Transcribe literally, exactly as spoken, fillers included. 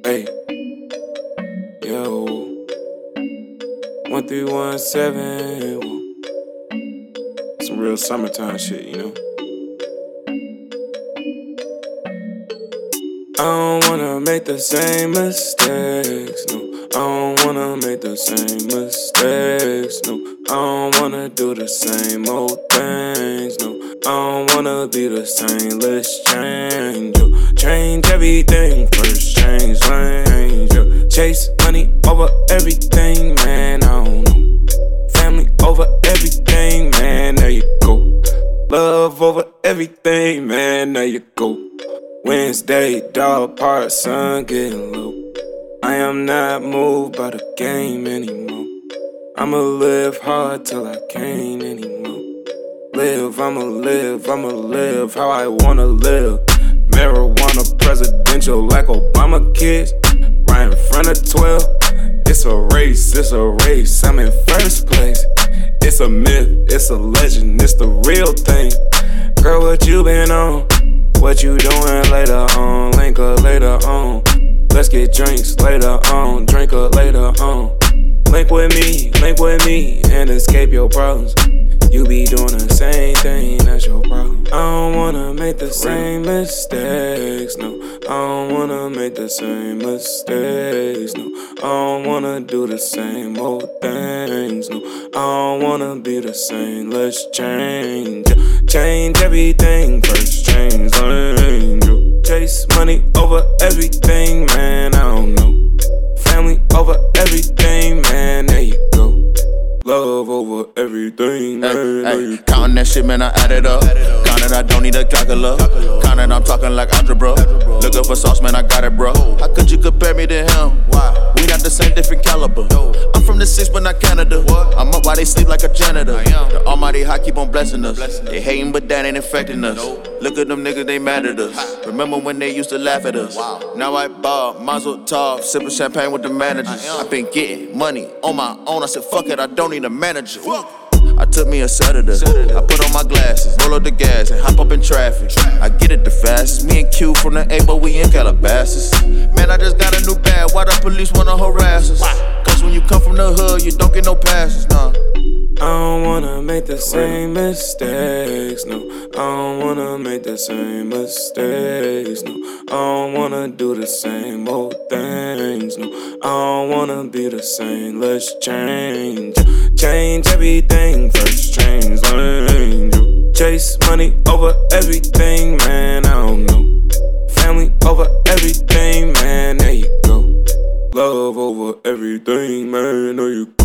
Hey, yo, one three one seven. Some real summertime shit, you know. I don't wanna make the same mistakes, no. I don't wanna make the same mistakes, no. I don't wanna do the same old things, no. I don't wanna be the same, let's change, yo. Change everything, first change lanes, yo. Chase money over everything, man, I don't know. Family over everything, man, there you go. Love over everything, man, there you go. Wednesday, dog part, sun getting low. I am not moved by the game anymore. I'ma live hard till I can't anymore. Live, I'ma live, I'ma live how I wanna live. Marijuana presidential like Obama kids. Right in front of twelve. It's a race, it's a race, I'm in first place. It's a myth, it's a legend, it's the real thing. Girl, what you been on? What you doing later on? Link up later on. Let's get drinks later on. Drink up later on. Link with me, link with me, and escape your problems. You be doing the same thing, that's your problem. I don't wanna make the same mistakes, no. I don't wanna make the same mistakes, no. I don't wanna do the same old things, no. I don't wanna be the same, let's change. Change everything, first change lane, yo. Chase money over everything, man, I don't know. Family over everything, man, there you go. Love over everything, man. Hey, hey, counting that shit, man, I add it up. Count it, I don't need a calculator. Count it, I'm talking like algebra. Looking for sauce, man, I got it, bro. How could you compare me to him? Why? We not the same, different caliber. I'm from the six, but not Canada. I'm up while they sleep like a janitor. The almighty high keep on blessing us. They hating, but that ain't affecting us. Look at them niggas, they mad at us. Remember when they used to laugh at us? Now I ball, mazel tov, sipping champagne with the managers. I been getting money on my own. I said, fuck it, I don't need a manager. I took me a Saturday. I put on my glasses, roll up the gas, and hop up in traffic. I get it the fastest. Me and Q from the A, but we in Calabasas. Man, I just got a new bag. Why the police wanna harass us? Cause when you come from the hood, you don't get no passes, nah. I don't wanna make the same mistakes, no. I don't wanna make the same mistakes, no. I don't wanna do the same old things, no. I don't wanna be the same, let's change. Change everything, first change lane, yo. Chase money over everything, man, I don't know. Family over everything, man, there you go. Love over everything, man, there you go.